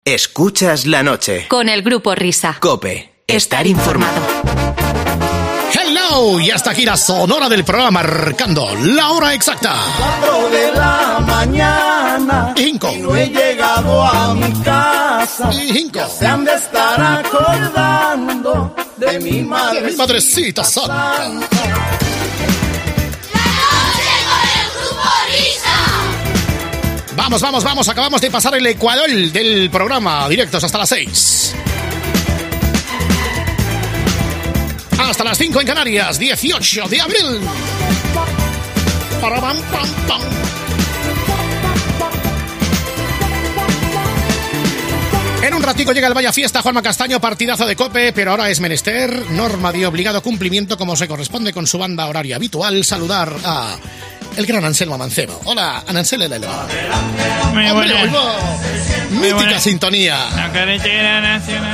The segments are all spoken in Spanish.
Escuchas la noche. Con el Grupo Risa. COPE. Estar informado. Hello, y hasta aquí la sonora del programa marcando la hora exacta. 4 de la mañana. Y no he llegado a mi casa. Ya se han de estar acordando de mi madre. De mi madrecita santa. Vamos, acabamos de pasar el ecuador del programa, directos hasta las 6. Hasta las 5 en Canarias, 18 de abril. Parabam, pam, pam. En un ratico llega el Vaya Fiesta, Juanma Castaño, partidazo de COPE, pero ahora es menester, norma de obligado cumplimiento, como se corresponde con su banda horaria habitual, saludar a el gran Anselmo Mancebo. Hola, Anselmo. Muy buena. Mítica buena sintonía. La carretera nacional.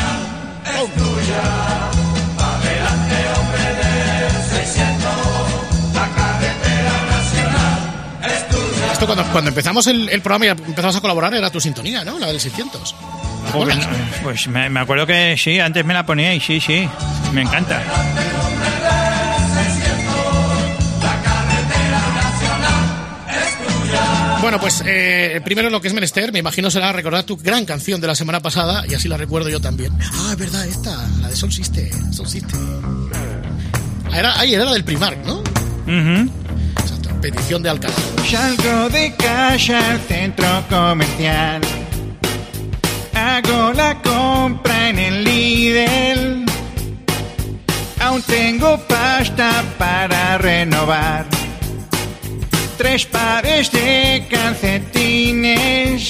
Esto cuando empezamos el programa y empezamos a colaborar era tu sintonía, ¿no? La del 600. Pues me acuerdo que sí, antes me la ponía y sí, me encanta. Bueno, pues primero lo que es menester, me imagino será recordar tu gran canción de la semana pasada, y así la recuerdo yo también. Ah, es verdad, la de Soul System. Era la del Primark, ¿no? Exacto, petición de Alcalá. Salgo de casa al centro comercial, hago la compra en el Lidl, aún tengo pasta para renovar, 3 pares de calcetines,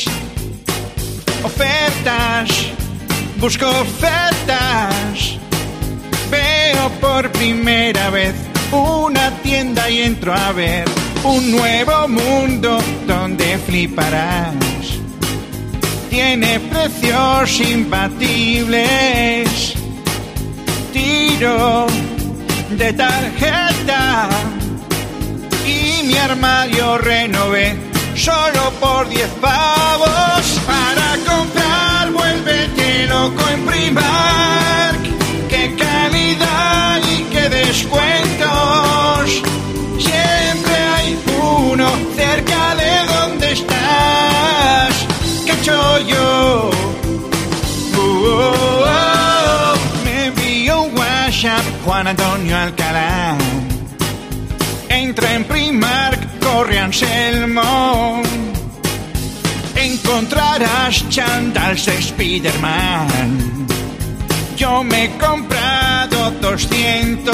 ofertas, busco ofertas, veo por primera vez una tienda y entro a ver un nuevo mundo donde fliparás. Tiene precios imbatibles, tiro de tarjeta y mi armario renové solo por 10 pavos. Para comprar, vuélvete loco en Primark. ¡Qué calidad y qué descuentos! Siempre hay uno cerca de donde estás. ¡Qué chollo! Me envió un WhatsApp Juan Antonio Alcalá. Entra en Primark, corre Anselmo. Encontrarás chandals de Spiderman. Yo me he comprado 200.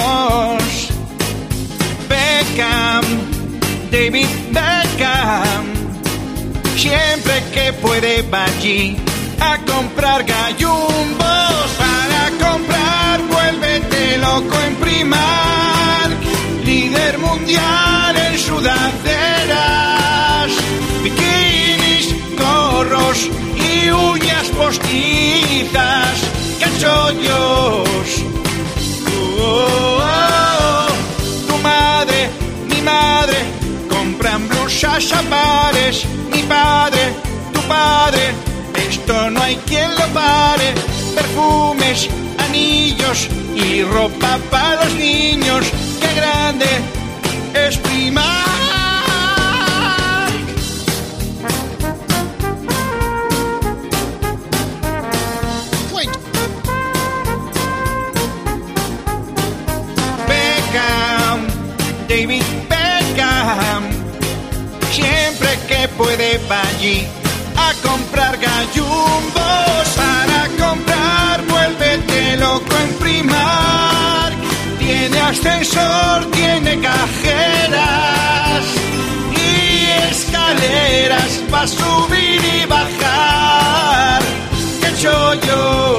Beckham, David Beckham. Siempre que puede va allí a comprar gallumbos. Para comprar, vuélvete loco en Primark. Líder mundial en sudaderas, bikinis, gorros y uñas postizas. ¡Cachollos! Tu madre, mi madre compran blusas a pares. Mi padre, tu padre, esto no hay quien lo pare. Perfumes, anillos y ropa para los niños. ¡Qué grande es Primark! Beckham, David Beckham. Siempre que puede va allí a comprar gallumbos. Para comprar, vuélvete loco en Primark. Tiene ascensor, tiene cajeras y escaleras para subir y bajar. ¡Qué chollo!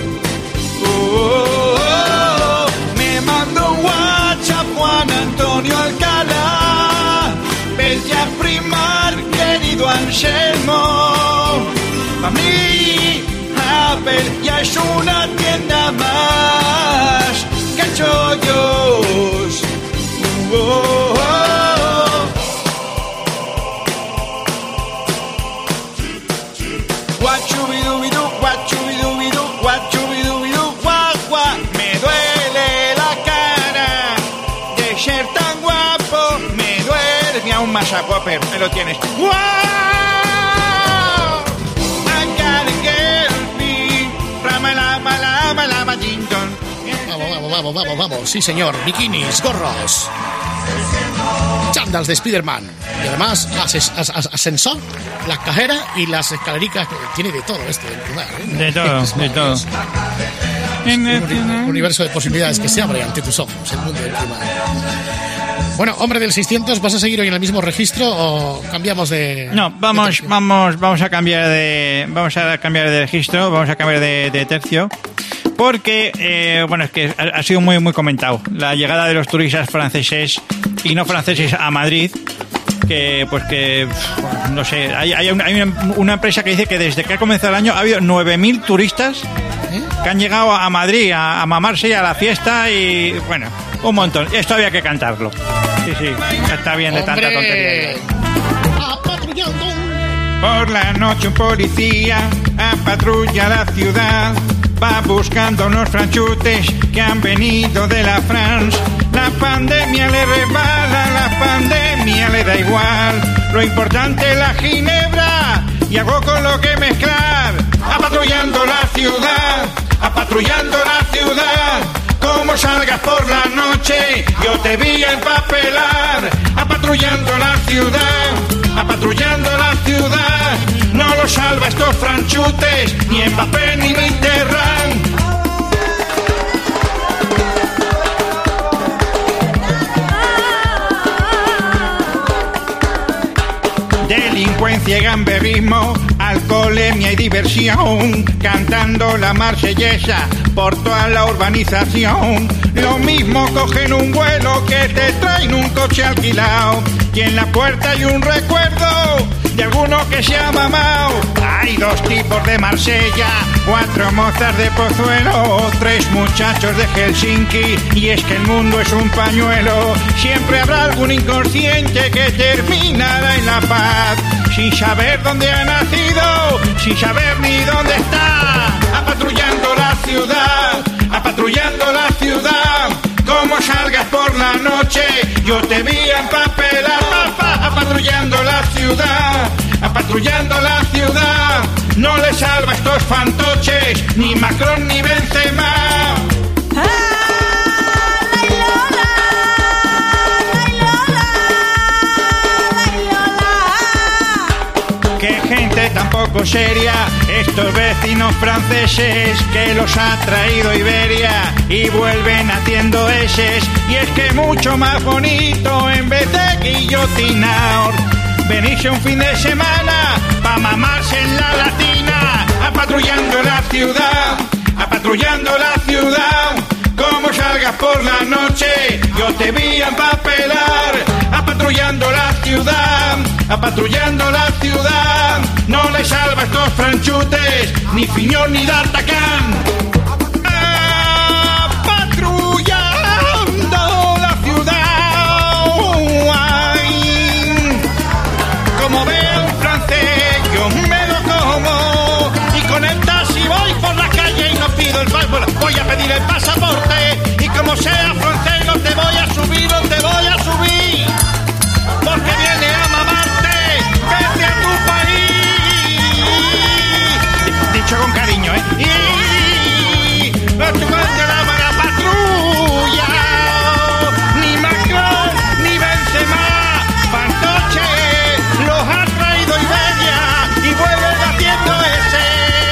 Me mandó un WhatsApp Juan Antonio Alcalá. Bella Primark, querido Anselmo. Pa' mí, Apple ya es una tienda más. ¡Qué chollos! What you be do, WhatsApp, Whopper, me lo tienes. ¡Wow! I gotta get me. Rama, lama, lama, lama, ding, dong. Vamos, sí señor, bikinis, gorros, chándals de Spiderman y además ascensor, las cajeras y las escalericas, tiene de todo esto del lugar, ¿eh? De todo. Un universo de posibilidades que se abre ante tus ojos, el mundo del primar. Bueno, hombre del 600, ¿vas a seguir hoy en el mismo registro o cambiamos de...? No, vamos a cambiar de registro, vamos a cambiar de tercio. Porque, bueno, es que ha sido muy, muy comentado la llegada de los turistas franceses y no franceses a Madrid. No sé, hay una empresa que dice que desde que ha comenzado el año ha habido 9.000 turistas que han llegado a Madrid a mamarse y a la fiesta y, bueno, un montón. Esto había que cantarlo. Sí, está bien de tanta tontería. Por la noche un policía patrulla la ciudad. Va buscando unos franchutes que han venido de la France. La pandemia le resbala, la pandemia le da igual. Lo importante es la ginebra y algo con lo que mezclar. Apatrullando la ciudad, apatrullando la ciudad. Como salgas por la noche, yo te vi a empapelar. Apatrullando la ciudad, apatrullando la ciudad. No lo salva estos franchutes, ni Mbappé ni Mitterrand. Delincuencia y gamberrismo, alcoholemia y diversión, cantando la marsellesa por toda la urbanización. Lo mismo cogen un vuelo que te traen un coche alquilado y en la puerta hay un recuerdo de alguno que se ha mamado. Hay 2 tipos de Marsella, 4 mozas de Pozuelo, 3 muchachos de Helsinki, y es que el mundo es un pañuelo. Siempre habrá algún inconsciente que terminará en la paz, sin saber dónde ha nacido, sin saber ni dónde está. Apatrullando la ciudad, apatrullando la ciudad. Como salgas por la noche, yo te vi a empapelar. Apatrullando la ciudad, apatrullando la ciudad. No le salva a estos fantoches, ni Macron ni Benzema. Qué gente tan poco seria, estos vecinos franceses que los ha traído Iberia y vuelven haciendo eses. Y es que mucho más bonito en vez de guillotinar, venirse un fin de semana pa' mamarse en la latina. Apatrullando la ciudad, apatrullando la ciudad. Como salgas por la noche, yo te vi a empapelar. Apatrullando la ciudad, apatrullando la ciudad. No le salva a estos franchutes, ni Fiñón ni D'Artagnan. Apatrullando la ciudad. Ay, como veo un francés, yo me lo como. Y con el taxi voy por la calle y no pido el pasaporte. Voy a pedir el pasaporte. Y como sea francés, no te voy a subir, no te voy a subir. Porque viene a mamarte, vete a tu país. Dicho con cariño, ¿eh? Y no tu madre la para patrulla. Ni Macron, ni Benzema, fantoche, los ha traído Iberia y vuelven haciendo ese.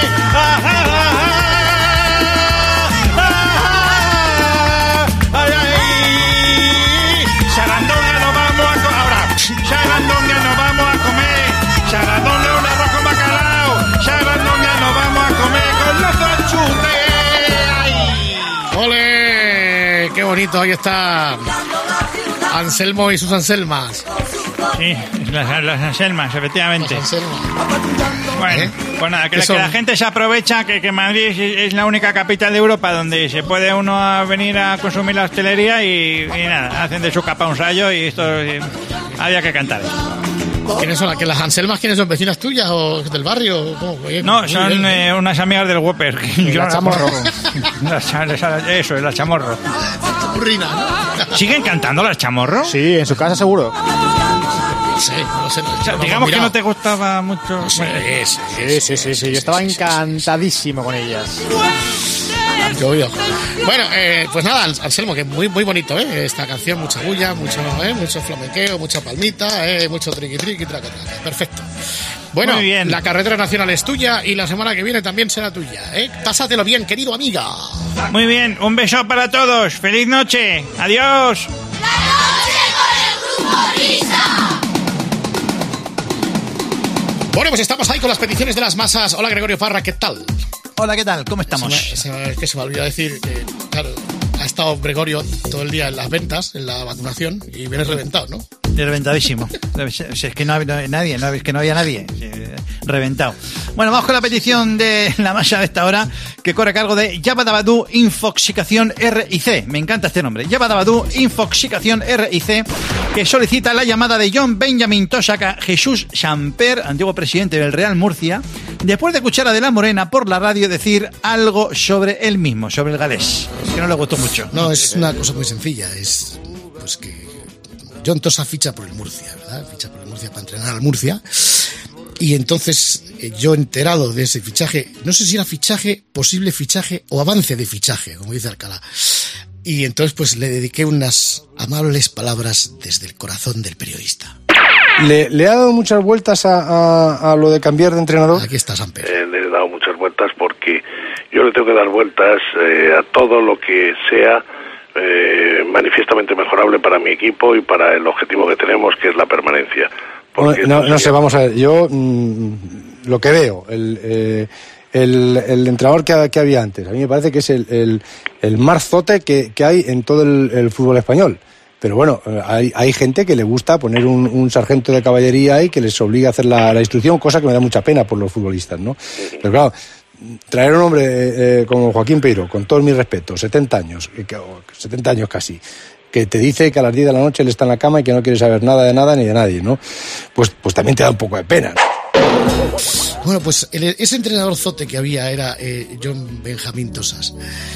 Sarandonga no vamos a comer ahora. Sarandonga no vamos a comer. Sarandonga un arroz con bacalao. Sarandonga no vamos a comer con los franchutes. ¡Ole! ¡Qué bonito! Ahí está Anselmo y sus Anselmas. Sí, las Anselmas, efectivamente. Los Anselmas. Bueno, pues nada, que la gente se aprovecha que Madrid es la única capital de Europa donde se puede uno venir a consumir la hostelería y nada, hacen de su capa un rayo y esto había que cantar. ¿Quiénes son? ¿Que las Anselmas quiénes son? ¿Vecinas tuyas o del barrio? ¿Cómo? No, son unas amigas del Whopper. La Chamorro. Eso, es la Chamorro. Burrina, ¿no? ¿Siguen cantando las Chamorro? Sí, en su casa seguro. Sí, no sé. O sea, digamos que no te gustaba mucho. Sí, Sí, yo estaba encantadísimo con ellas. Obvio. Bueno, pues nada, Anselmo, que muy bonito, esta canción, mucha bulla, mucho flamenqueo, mucha palmita, mucho triqui, traca. Perfecto. Bueno, muy bien. La carretera nacional es tuya y la semana que viene también será tuya, Pásatelo bien, querido amiga. Muy bien, un beso para todos. Feliz noche. Adiós. La noche con el grupo Risa. Bueno, pues estamos ahí con las peticiones de las masas. Hola, Gregorio Parra, ¿qué tal? Hola, ¿qué tal? ¿Cómo estamos? Se me olvidó decir que, claro, ha estado Gregorio todo el día en las ventas, en la vacunación, y vienes reventado, ¿no? Reventadísimo. Si es que no había nadie, es que no había nadie. Reventado. Bueno, vamos con la petición de la masa de esta hora, que corre a cargo de Yabadabadú Infoxicación RIC. Me encanta este nombre. Yabadabadú Infoxicación RIC, que solicita la llamada de John Benjamin Tosaca Jesús Samper, antiguo presidente del Real Murcia, después de escuchar a De la Morena por la radio decir algo sobre él mismo, sobre el galés. Es que no le gustó mucho. No, es una cosa muy sencilla. Es pues que John Tosa ficha por el Murcia, ¿verdad? Ficha por el Murcia para entrenar al Murcia. Y entonces yo, enterado de ese fichaje, no sé si era fichaje, posible fichaje o avance de fichaje, como dice Alcalá. Y entonces pues le dediqué unas amables palabras desde el corazón del periodista. ¿Le ha dado muchas vueltas a lo de cambiar de entrenador? Aquí está Samper. Le he dado muchas vueltas porque yo le tengo que dar vueltas a todo lo que sea manifiestamente mejorable para mi equipo y para el objetivo que tenemos, que es la permanencia. No sé, vamos a ver, yo lo que veo, el entrenador que había antes, a mí me parece que es el marzote que hay en todo el fútbol español. Pero bueno, hay gente que le gusta poner un sargento de caballería ahí que les obliga a hacer la instrucción, cosa que me da mucha pena por los futbolistas, ¿no? Pero claro, traer a un hombre como Joaquín Peiro, con todos mis respetos, 70 años casi, que te dice que a las 10 de la noche él está en la cama y que no quiere saber nada de nada ni de nadie, ¿no? Pues también te da un poco de pena, ¿no? Bueno, pues ese entrenador zote que había era John Benjamín Tosas.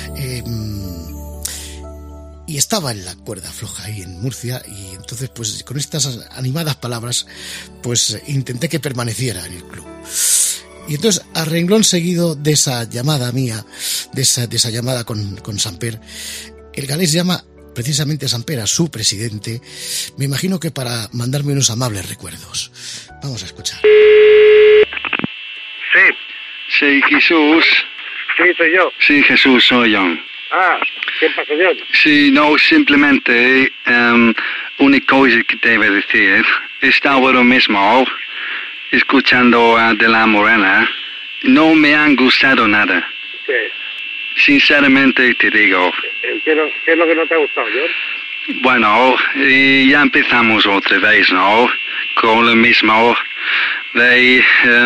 Y estaba en la cuerda floja ahí en Murcia, y entonces pues con estas animadas palabras pues intenté que permaneciera en el club. Y entonces, a renglón seguido de esa llamada mía, de esa llamada con Samper, el galés llama precisamente a Samper, a su presidente, me imagino que para mandarme unos amables recuerdos. Vamos a escuchar. Sí, Jesús. Sí, soy yo. Sí, Jesús, soy yo. Ah, ¿qué pasa, John? Sí, no, simplemente una cosa que te voy a decir. Estaba ahora mismo escuchando a De la Morena. No me han gustado nada. ¿Qué? Sinceramente te digo. ¿Qué es lo que no te ha gustado, John? Bueno, y ya empezamos otra vez, ¿no? Con lo mismo de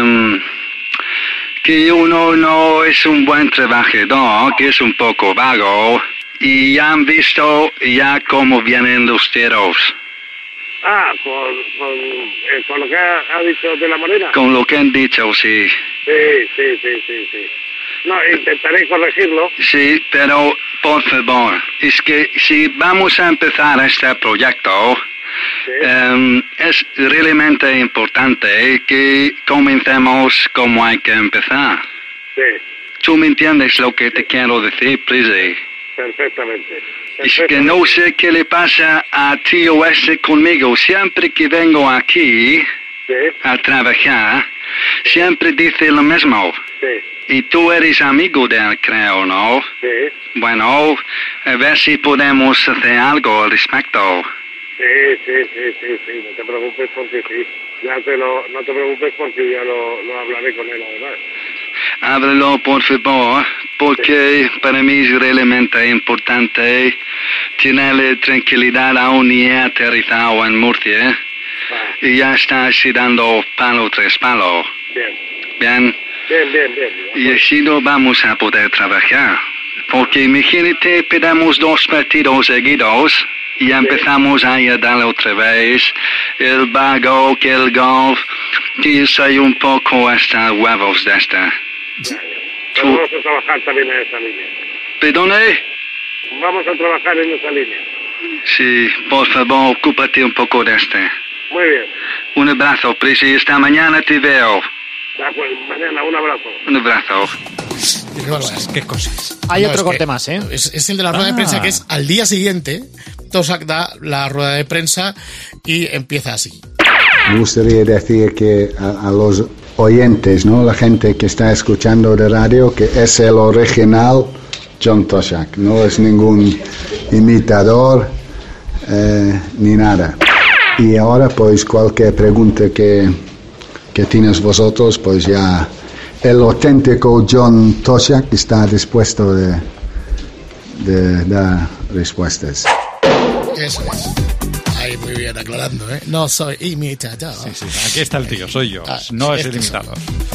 que uno no es un buen trabajador, que es un poco vago, y ya han visto ya cómo vienen los tiros. Ah, con lo que ha dicho De la Morena. Con lo que han dicho, sí. Sí. No, intentaré corregirlo. Sí, pero por favor, es que si vamos a empezar este proyecto, Sí. Es realmente importante que comencemos como hay que empezar. Sí, ¿Tú me entiendes lo que te quiero decir, Prezi? perfectamente. Es que no sé qué le pasa a tío ese conmigo. Siempre que vengo aquí Sí, a trabajar, siempre dice lo mismo. sí, Y tú eres amigo de él, creo, ¿no? sí. Bueno, a ver si podemos hacer algo al respecto. Sí, no te preocupes porque sí. No te preocupes porque ya lo hablaré con él además. Háblalo, por favor, porque para mí es realmente importante tenerle tranquilidad aún ni he aterrizado en Murcia y ya está así dando palo tras palo. Bien. Bien. Y así no vamos a poder trabajar, porque imagínate, pedimos 2 partidos seguidos y ya empezamos a darle otra vez el vago, que el golf, que yo soy un poco hasta huevos de esta. Pero vamos a trabajar también en esa línea. ¿Perdone? Vamos a trabajar en esa línea. Sí, por favor, ocúpate un poco de este. Muy bien. Un abrazo, Presi, esta mañana te veo. Mañana, un abrazo. Un abrazo. Qué cosas. Hay otro corte más, ¿eh? Es el de la rueda de prensa, que es al día siguiente. Tosak da la rueda de prensa y empieza así. Me gustaría decir que a los oyentes, ¿no? La gente que está escuchando de radio, que es el original John Tosak. No es ningún imitador ni nada. Y ahora, pues, cualquier pregunta que tienes vosotros, pues ya el auténtico John Tosak está dispuesto de dar respuestas. Eso es. Ahí muy bien, aclarando, ¿eh? No soy imitador. Sí, aquí está el tío, soy yo. No es el imitador.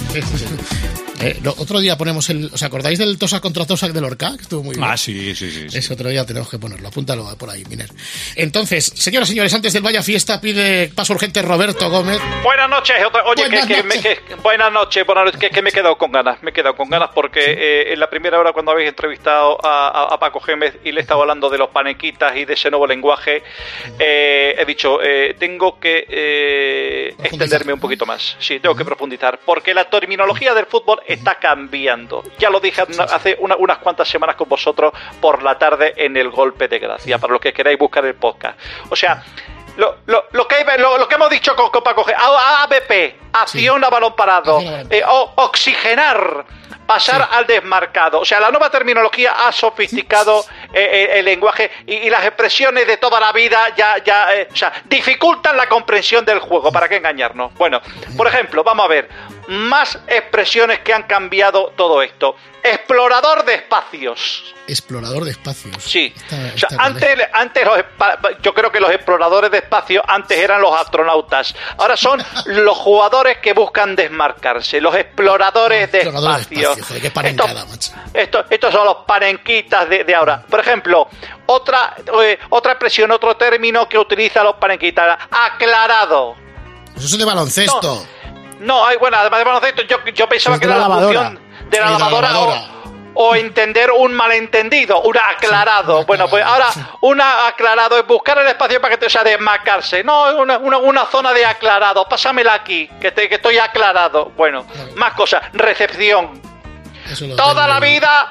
Otro día ponemos ¿os acordáis del Tosak contra Tosak de Lorca? Que estuvo muy bien. Sí. Ese otro día tenemos que ponerlo. Apúntalo por ahí, Miner. Entonces, señoras y señores, antes del Vaya Fiesta pide paso urgente Roberto Gómez. Buenas noches. Oye, buenas noches, que me he quedado con ganas. Me he quedado con ganas porque en la primera hora, cuando habéis entrevistado a Paco Gémez y le estaba hablando de los panequitas y de ese nuevo lenguaje, he dicho, tengo que extenderme un poquito más. Sí, tengo que profundizar. Porque la terminología del fútbol está cambiando. Ya lo dije hace unas cuantas semanas con vosotros por la tarde en el Golpe de Gracia, para los que queráis buscar el podcast. O sea, lo que hemos dicho con Paco G, ABP, acción a balón parado, oxigenar, pasar al desmarcado. O sea, la nueva terminología ha sofisticado el lenguaje y las expresiones de toda la vida o sea, dificultan la comprensión del juego. ¿Para qué engañarnos? Bueno, por ejemplo, vamos a ver más expresiones que han cambiado todo esto. Explorador de espacios. Explorador de espacios. Sí. O sea, antes yo creo que los exploradores de espacio antes eran los astronautas. Ahora son los jugadores que buscan desmarcarse. Los exploradores de espacio. Joder, qué parencada, macho. Estos son los parenquitas de ahora. Por ejemplo, otra expresión, otro término que utilizan los parenquitas. Aclarado. Eso es de baloncesto. Bueno, además de baloncesto, yo pensaba que era la función de la lavadora. O entender un malentendido, un aclarado. Bueno, pues ahora un aclarado es buscar el espacio para que desmarcarse. No, una zona de aclarado. Pásamela aquí, que estoy aclarado. Bueno, más cosas. Recepción. Toda la vida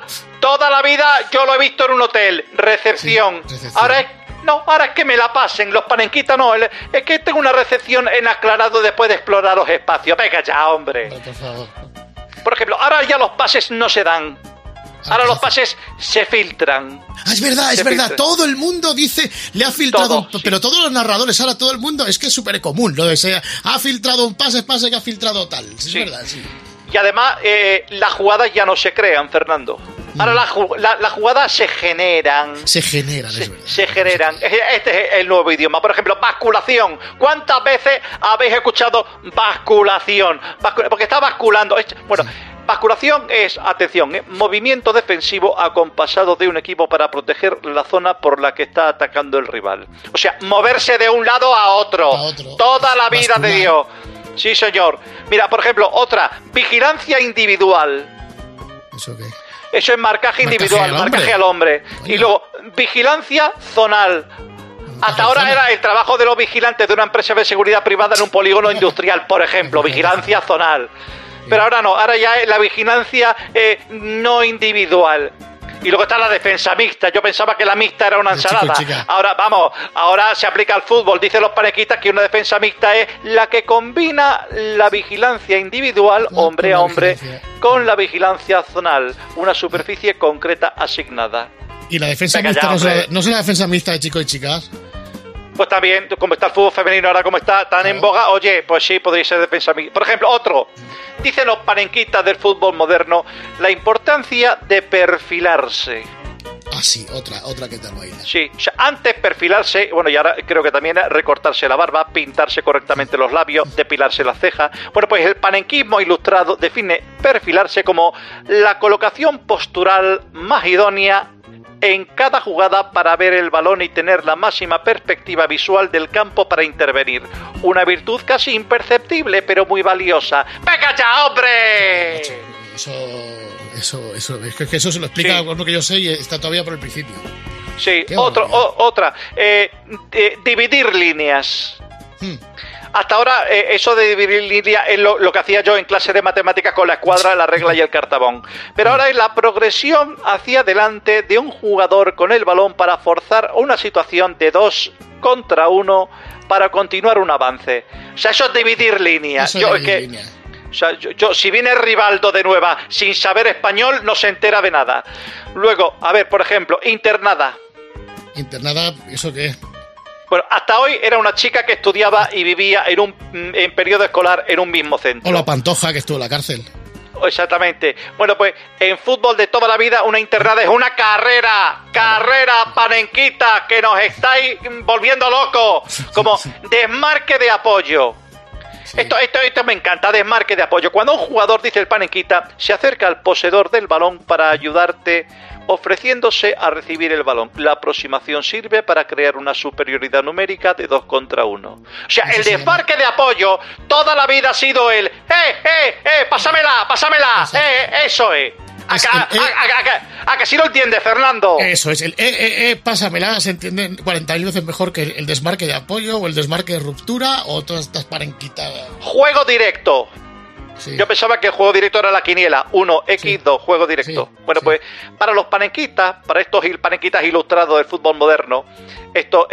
yo lo he visto en un hotel. Recepción. Ahora es que me la pasen. Los panenquitas no. Es que tengo una recepción en aclarado después de explorar los espacios. Venga ya, hombre. Por favor. Por ejemplo, ahora ya los pases no se dan. Ahora los pases se filtran. Es verdad. Todo el mundo dice, le ha filtrado pero todos los narradores, ahora todo el mundo, es que es súper común lo de ser, ha filtrado un pase que ha filtrado tal. Es verdad, sí. Y además, las jugadas ya no se crean, Fernando. Ahora las jugadas se generan. Es verdad. Se generan. Este es el nuevo idioma. Por ejemplo, basculación. ¿Cuántas veces habéis escuchado basculación? Porque está basculando. Bueno, basculación es, atención, movimiento defensivo acompasado de un equipo para proteger la zona por la que está atacando el rival. O sea, moverse de un lado a otro. Toda la vida de Dios. Sí, señor. Mira, por ejemplo, otra, vigilancia individual. ¿Eso qué? Eso es marcaje individual, marcaje al hombre. Coño. Y luego, vigilancia zonal. Hasta ahora era el trabajo de los vigilantes de una empresa de seguridad privada en un polígono industrial, por ejemplo, vigilancia zonal. Pero ahora no, ahora ya es la vigilancia no individual. Y luego está la defensa mixta. Yo pensaba que la mixta era una ensalada. Ahora se aplica al fútbol. Dicen los panequitas que una defensa mixta es la que combina la vigilancia individual, hombre a hombre, con la vigilancia zonal. Una superficie concreta asignada. ¿Y la defensa mixta no es la defensa mixta de chicos y chicas? Pues también, como está el fútbol femenino ahora, como está tan en boga, oye, pues sí, podría ser defensa mixta. Por ejemplo, otro. Dicen los panenquitas del fútbol moderno la importancia de perfilarse. Ah, sí, otra que tal baila. Sí, o sea, antes perfilarse, bueno, y ahora creo que también recortarse la barba, pintarse correctamente los labios, depilarse las cejas. Bueno, pues el panenquismo ilustrado define perfilarse como la colocación postural más idónea en cada jugada para ver el balón y tener la máxima perspectiva visual del campo para intervenir. Una virtud casi imperceptible, pero muy valiosa. ¡Venga ya, hombre! Eso, es que eso se lo explica lo que yo sé y está todavía por el principio. Sí, otra. Dividir líneas. hasta ahora eso de dividir línea es lo que hacía yo en clase de matemáticas con la escuadra, la regla y el cartabón. Pero ahora es la progresión hacia adelante de un jugador con el balón para forzar una situación de 2 contra 1 para continuar un avance. O sea, eso es dividir línea. O sea, yo, si viene Rivaldo de nueva sin saber español, no se entera de nada. Luego, a ver, por ejemplo, internada. ¿Internada? ¿Eso qué es? Bueno, hasta hoy era una chica que estudiaba y vivía en periodo escolar en un mismo centro. O la Pantoja, que estuvo en la cárcel. Exactamente. Bueno, pues en fútbol de toda la vida una internada es una carrera, panenquita, que nos estáis volviendo locos, como desmarque de apoyo. Sí. Esto me encanta, desmarque de apoyo. Cuando un jugador, dice el panenquita, se acerca al poseedor del balón para ayudarte, ofreciéndose a recibir el balón. La aproximación sirve para crear una superioridad numérica de 2 contra 1. O sea, el desmarque de apoyo toda la vida ha sido el pásamela, eso es. ¿A que sí lo entiende, Fernando? Eso es, el pásamela se entiende 40.000 veces mejor que el desmarque de apoyo o el desmarque de ruptura o todas estas parenquitas. Juego directo. Sí. Yo pensaba que el juego directo era la quiniela 1x2, juego directo. Sí, bueno, pues para los panenquitas, para estos panenquitas ilustrados del fútbol moderno, estos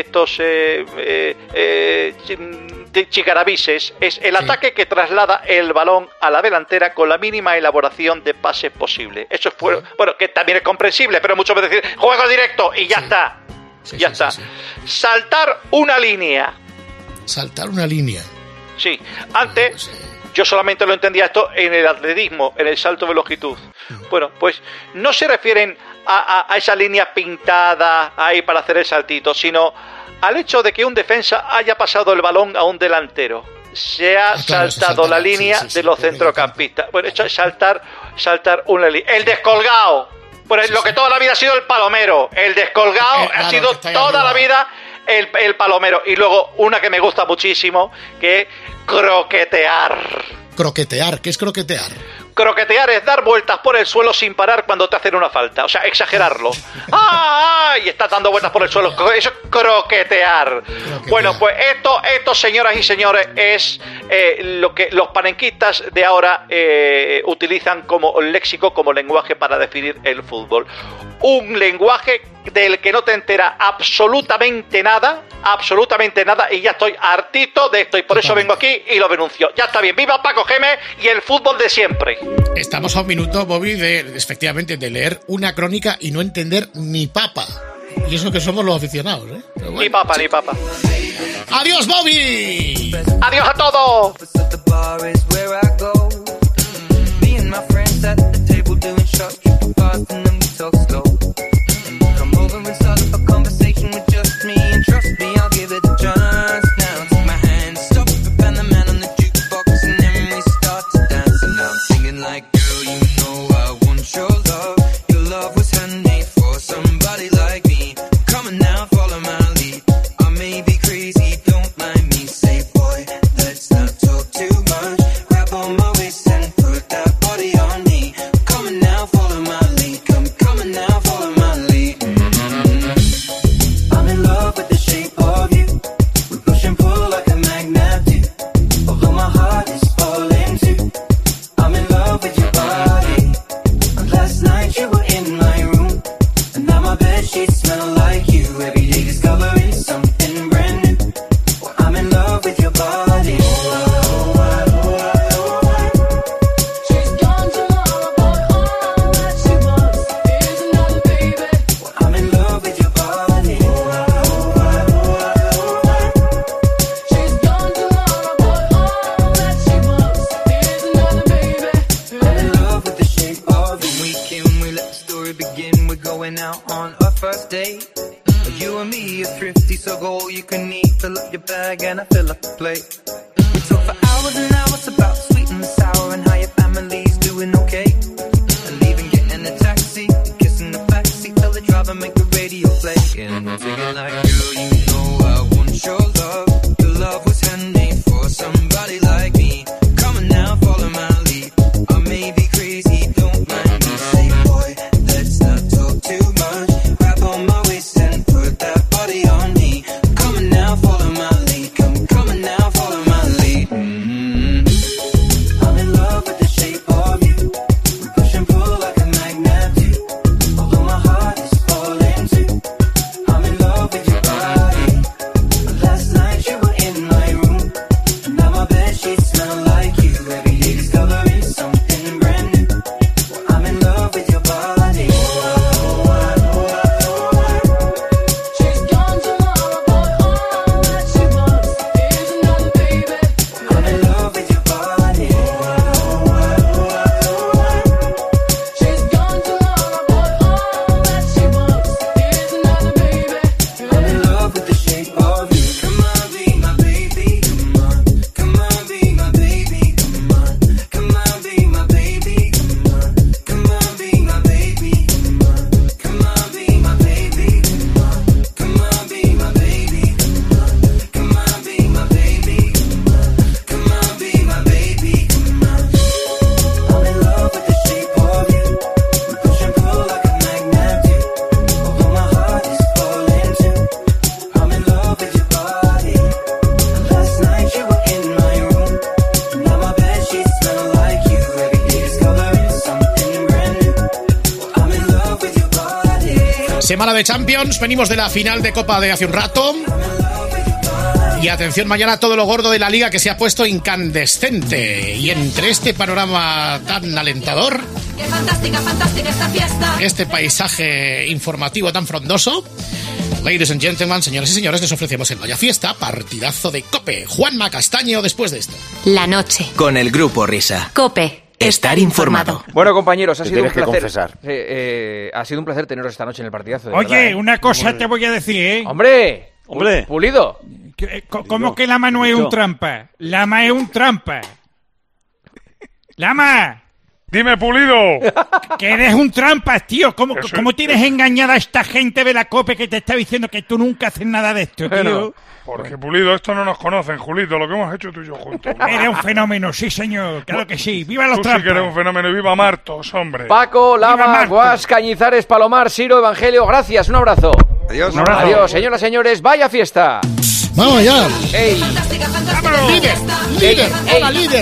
chicarabises, es el ataque que traslada el balón a la delantera con la mínima elaboración de pases posible. Eso es, bueno, que también es comprensible, pero muchas veces decir juego directo y ya está. Ya está. Saltar una línea. Saltar una línea. Sí, antes... Yo solamente lo entendía esto en el atletismo, en el salto de longitud. Bueno, pues no se refieren a esa línea pintada ahí para hacer el saltito, sino al hecho de que un defensa haya pasado el balón a un delantero. Se ha saltado la línea de los centrocampistas. Bueno, esto es saltar una línea. El descolgado. Bueno, lo que toda la vida ha sido el palomero. El descolgado ha sido toda la vida el palomero. Y luego una que me gusta muchísimo, que es croquetear. ¿Croquetear? ¿Qué es croquetear? Croquetear es dar vueltas por el suelo sin parar cuando te hacen una falta. O sea, exagerarlo. Y estás dando vueltas por el suelo. Eso es croquetear. Bueno, pues esto, señoras y señores, es lo que los panenquitas de ahora utilizan como léxico, como lenguaje para definir el fútbol. Un lenguaje del que no te entera absolutamente nada, y ya estoy hartito de esto, y por eso vengo aquí y lo denuncio. Ya está bien, viva Paco Gémez y el fútbol de siempre. Estamos a un minuto, Bobby, efectivamente, de leer una crónica y no entender ni papa. Y eso que somos los aficionados, ¿eh? Pero bueno, ni papa. ¡Adiós, Bobby! ¡Adiós a todos! Come over and start up a conversation with just me, and trust me, I'll give it a chance. Now take my hand, stop and the man on the jukebox, and then we start to dance. And now I'm singing like, girl, you know I want your love. Your love was handmade for somebody like me. Come on now, follow my lead. I may be crazy, don't mind me. Say, boy, let's not talk too much. Grab on my waist and put that body on me. Come on now, follow my lead. Come on now, follow my lead. I'm in love with the shape of you. We push and pull like a magnet do. Although my heart is falling too. I'm in love with your body. And last night you were in my room, and now my bedsheets smell like you. Every day discovering something brand new. Well, I'm in love with your body. She's gone tomorrow, but all that she wants is another baby. Well, I'm in love with your body. She's gone tomorrow, but all that she wants is another baby. I'm in love with the shape of you. When we came, we let the story begin. We're going out on our first date. You and me are thrifty, so go all you can eat. Fill up your bag and I fill up the plate. We talk for hours and hours about sweet and sour and how your family's doing okay. And leaving, getting a taxi, kissing the backseat, tell the driver make the radio play. And I'm singing like, girl, you know I want your love. Your love was handmade for somebody like me. Come on now, follow my lead. I may be crazy, don't mind me. Say, boy, let's not talk too much. Grab on my waist and put that body on me. Come on now, follow my lead. Come on now, follow Semana de Champions, venimos de la final de Copa de hace un rato. Y atención, mañana todo lo gordo de la Liga que se ha puesto incandescente. Y entre este panorama tan alentador, ¡Qué fantástica, fantástica esta fiesta! este paisaje informativo tan frondoso, ladies and gentlemen, señoras y señores, les ofrecemos el Vaya Fiesta, partidazo de COPE. Juanma Castaño después de esto. La noche. Con el Grupo Risa. COPE. Estar informado. Bueno, compañeros, ha sido un placer. confesar. Ha sido un placer teneros esta noche en el partidazo. Oye, verdad, una cosa te voy a decir, ¿eh? ¡Hombre! Pulido. ¿Cómo que Lama no es un trampa? Lama es un trampa. ¡Lama! Dime, Pulido. Que eres un trampa, tío. ¿Cómo tienes engañada a esta gente de la COPE que te está diciendo que tú nunca haces nada de esto, tío? Porque, Pulido, esto no nos conocen, Julito, lo que hemos hecho tú y yo juntos. Eres un fenómeno, sí, señor. Claro que sí. ¡Viva los tú trampas! Sí que eres un fenómeno y viva Martos, hombre. Paco, Lama, Guas, Cañizares, Palomar, Siro, Evangelio, gracias, un abrazo. Adiós. Un abrazo. Adiós, señoras y señores, vaya fiesta. ¡Vamos ya! ¡Ey! ¡Líder! ¡Hola, líder!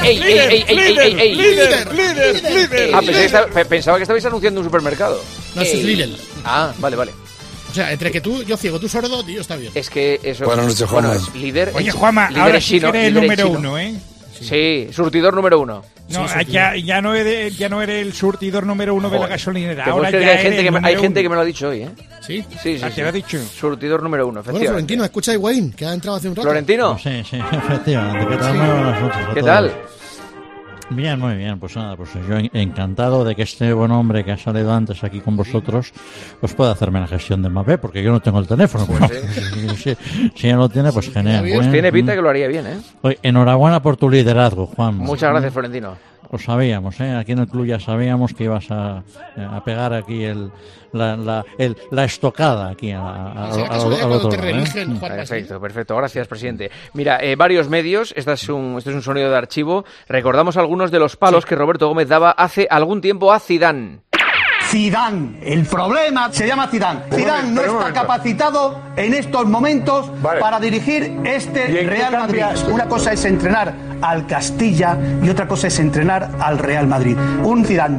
¡Líder! Ah, pensaba que estabais anunciando un supermercado. No, eso es Lidl. Ah, vale. O sea, entre que yo ciego, tú sordo, tío, está bien. Es que eso... Buenas noches, Juanma. Es líder... Oye, Juanma, líder ahora es sí chino, que eres el líder número chino. uno, ¿eh? Sí, surtidor número 1. No, ya no eres el surtidor número 1 de la gasolinera. Ahora ya hay gente que me lo ha dicho hoy, ¿eh? ¿Sí? Sí. ¿Te lo ha dicho? Surtidor número 1, Bueno, Florentino, escucha a Wayne, que ha entrado hace un rato. ¿Florentino? Sí, efectivamente. ¿Qué tal? Muy buenas noches a ¿Qué todos. tal? Bien, muy bien, pues nada, pues yo encantado de que este buen hombre que ha salido antes aquí con vosotros pues pueda hacerme la gestión de Mbappé, porque yo no tengo el teléfono. Si él lo tiene, pues genial. Pues tiene pinta que lo haría bien, ¿eh? Oye, enhorabuena por tu liderazgo, Juan. Muchas gracias, Florentino. Lo sabíamos, ¿eh? Aquí en el club ya sabíamos que ibas a pegar aquí la estocada aquí al otro lado. Perfecto, gracias, presidente. Mira, varios medios, este es un sonido de archivo. Recordamos algunos de los palos que Roberto Gómez daba hace algún tiempo a Zidane. Zidane, el problema se llama Zidane. Zidane no está capacitado en estos momentos para dirigir este Real Madrid. Una cosa es entrenar al Castilla y otra cosa es entrenar al Real Madrid. Un Zidane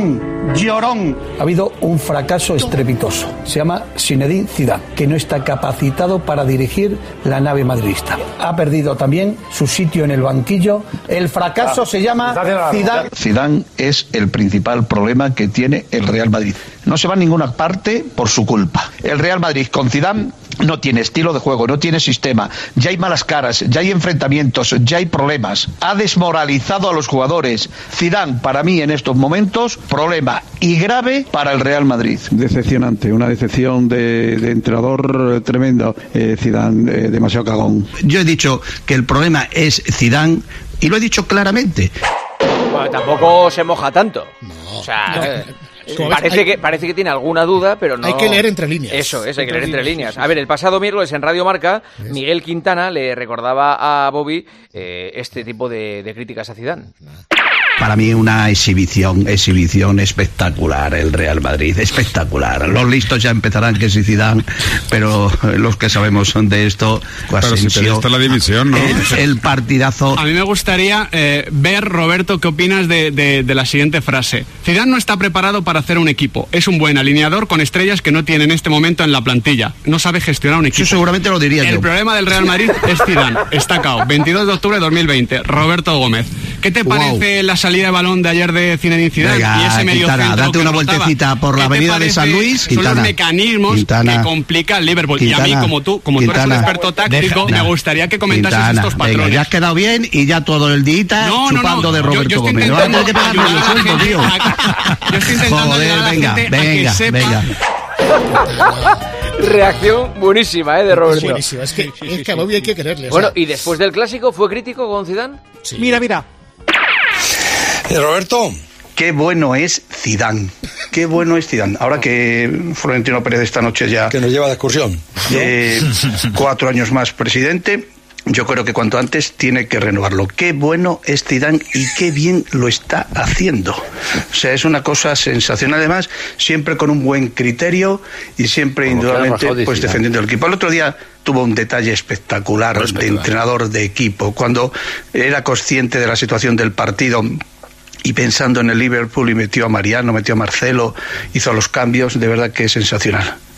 llorón. Ha habido un fracaso estrepitoso. Se llama Zinedine Zidane, que no está capacitado para dirigir la nave madridista. Ha perdido también su sitio en el banquillo. El fracaso se llama Zidane. Zidane es el principal problema que tiene el Real Madrid. No se va a ninguna parte por su culpa. El Real Madrid con Zidane no tiene estilo de juego, no tiene sistema, ya hay malas caras, ya hay enfrentamientos, ya hay problemas. Ha desmoralizado a los jugadores. Zidane, para mí en estos momentos, problema y grave para el Real Madrid. Decepcionante, una decepción de entrenador tremendo. Zidane, demasiado cagón. Yo he dicho que el problema es Zidane y lo he dicho claramente. Bueno, tampoco se moja tanto. O sea... Parece que tiene alguna duda, pero no... Hay que leer entre líneas. Eso es, hay que leer entre líneas. A ver, el pasado miércoles en Radio Marca, Miguel Quintana le recordaba a Bobby este tipo de críticas a Zidane. Para mí una exhibición espectacular el Real Madrid, espectacular. Los listos ya empezarán que sí Zidane, pero los que sabemos de esto, pero si te gusta la división, ¿no? El partidazo. A mí me gustaría ver, Roberto, qué opinas de la siguiente frase. Zidane no está preparado para hacer un equipo. Es un buen alineador con estrellas que no tiene en este momento en la plantilla. No sabe gestionar un equipo. Eso seguramente lo diría yo. El problema del Real Madrid es Zidane. Está cao. 22 de octubre de 2020. Roberto Gómez. ¿Qué te parece la salida de balón de ayer de Zinedine Zidane? Venga, y ese medio Quintana, centro date una vueltecita por la avenida de San Luis. Son los mecanismos que complica el Liverpool. Quintana, y a mí, como tú eres un experto táctico, me gustaría que comentases estos patrones. Venga, ya has quedado bien y ya todo el día chupando de Roberto Gómez. No vas a tener que pagarme el sueldo, tío. Yo estoy intentando ayudar a la gente a que sepa... Reacción buenísima, de Roberto. Buenísima, es que a Bobby hay que quererle. Bueno, y después del clásico, ¿fue crítico con Zidane? Sí. Mira. Roberto, qué bueno es Zidane. Qué bueno es Zidane. Ahora que Florentino Pérez esta noche ya... Que nos lleva de excursión. 4 años más presidente, yo creo que cuanto antes tiene que renovarlo. Qué bueno es Zidane y qué bien lo está haciendo. O sea, es una cosa sensacional. Además, siempre con un buen criterio y siempre, indudablemente, pues defendiendo el equipo. El otro día tuvo un detalle espectacular de entrenador de equipo. Cuando era consciente de la situación del partido y pensando en el Liverpool y metió a Mariano, metió a Marcelo, hizo los cambios, de verdad que es sensacional.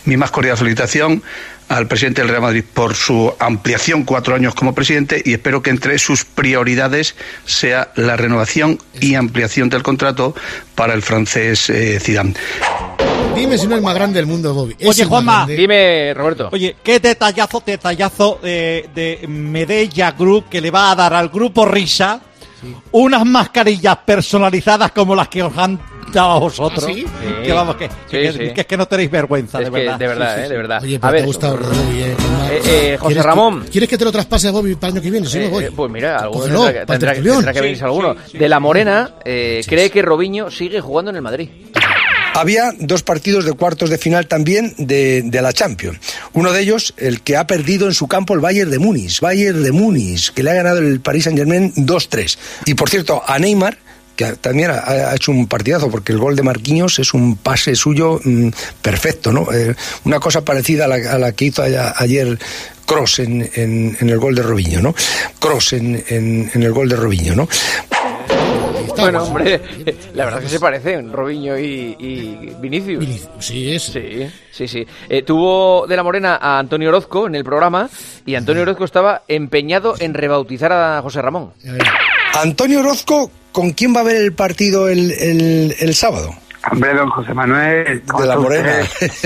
mi más cordial felicitación al presidente del Real Madrid por su ampliación 4 años como presidente, y espero que entre sus prioridades sea la renovación y ampliación del contrato para el francés Zidane. Dime si no es más grande del mundo, Bobby. Oye, Juanma. Dime, Roberto. Oye, qué detallazo de Medella Group que le va a dar al Grupo Risa unas mascarillas personalizadas como las que os han dado a vosotros. ¿Ah, sí? Que vamos, que es que no tenéis vergüenza, es de verdad. De verdad, sí. de verdad. Oye, a pero ver, te ha gustado Bobby, José Ramón. ¿Quieres que te lo traspase a Bobby para el año que viene? Si no voy. Pues mira, Cógelo, tendrá que venirse alguno. De la Morena, cree que Robinho sigue jugando en el Madrid. Había 2 partidos de cuartos de final también de la Champions. Uno de ellos, el que ha perdido en su campo el Bayern de Múnich, que le ha ganado el Paris Saint-Germain 2-3. Y por cierto, a Neymar, que también ha hecho un partidazo, porque el gol de Marquinhos es un pase suyo perfecto, ¿no? Una cosa parecida a la que hizo ayer Kroos en el gol de Robinho, ¿no? en el gol de Robinho, ¿no? Bueno, hombre, la verdad es que se parecen Robinho y Vinicius. Sí, Sí. Tuvo de la Morena a Antonio Orozco en el programa, y Antonio Orozco estaba empeñado en rebautizar a José Ramón. Antonio Orozco, ¿con quién va a ver el partido el sábado? Hombre, don José Manuel. De la Morena.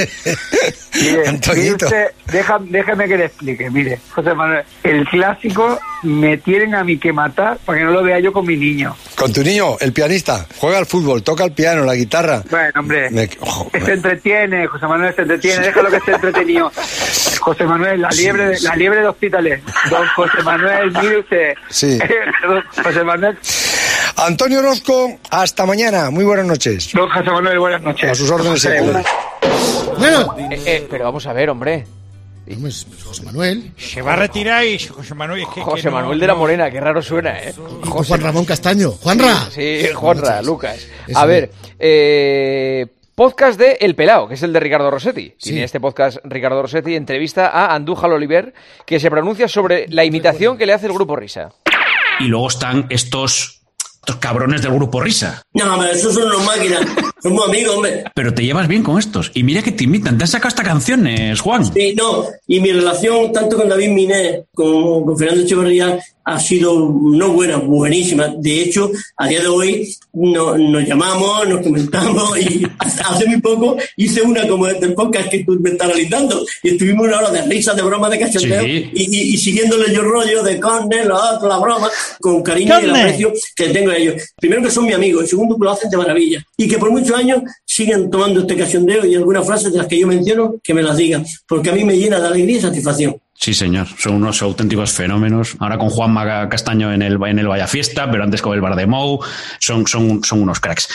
Mire usted, déjeme que le explique. Mire, José Manuel, el clásico me tienen a mí que matar para que no lo vea yo con mi niño. ¿Con tu niño, el pianista? Juega al fútbol, toca el piano, la guitarra. Bueno, hombre, se entretiene, José Manuel, déjalo que esté entretenido. José Manuel, la liebre de Hospitalet. Don José Manuel, mire usted. Sí. José Manuel. Antonio Orozco, hasta mañana. Muy buenas noches. Don José Manuel, buenas noches. A sus órdenes. Bueno. Pero vamos a ver, hombre. José Manuel. Se va a retirar y José Manuel... José Manuel de la Morena, qué raro suena, ¿eh? Juan Ramón Castaño. ¡Juanra! Sí, Juanra, Lucas. A ver, podcast de El Pelao, que es el de Ricardo Rossetti. Sí. Tiene este podcast Ricardo Rossetti, entrevista a Andújar Oliver, que se pronuncia sobre la imitación que le hace el Grupo Risa. Y luego están estos cabrones del Grupo Risa. No, pero esos son unos máquinas. Somos amigos, hombre. Pero te llevas bien con estos. Y mira que te imitan. Te han sacado hasta canciones, Juan. Sí, no. Y mi relación, tanto con David Miné como con Fernando Echeverría, ha sido no buena, buenísima. De hecho, a día de hoy nos llamamos, nos comentamos, y hace muy poco hice una como del podcast que tú me estás realizando, y estuvimos una hora de risas, de bromas, de cachondeo, sí. y siguiéndole yo rollo de carne, la broma, con cariño y el aprecio que tengo a ellos. Primero, que son mi amigos, y segundo, que lo hacen de maravilla. Y que por muchos años siguen tomando este cachondeo, y algunas frases de las que yo menciono, que me las digan, porque a mí me llena de alegría y satisfacción. Sí, señor. Son unos auténticos fenómenos. Ahora con Juanma Castaño en el Vaya Fiesta, pero antes con el Bardemou. Son unos cracks.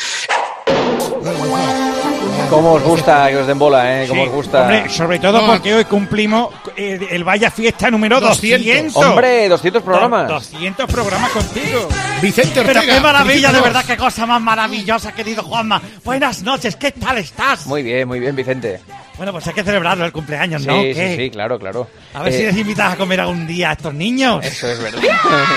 ¿Cómo os gusta que os den bola, eh? ¿Cómo os gusta? Hombre, sobre todo porque hoy cumplimos el Vaya Fiesta número 200. Hombre, 200 programas. 200 programas contigo. Vicente Ortega. Pero qué maravilla, de verdad, qué cosa más maravillosa, querido Juanma. Buenas noches, ¿qué tal estás? Muy bien, Vicente. Bueno, pues hay que celebrarlo el cumpleaños, ¿no? Sí, claro. A ver si les invitas a comer algún día a estos niños. Eso es verdad.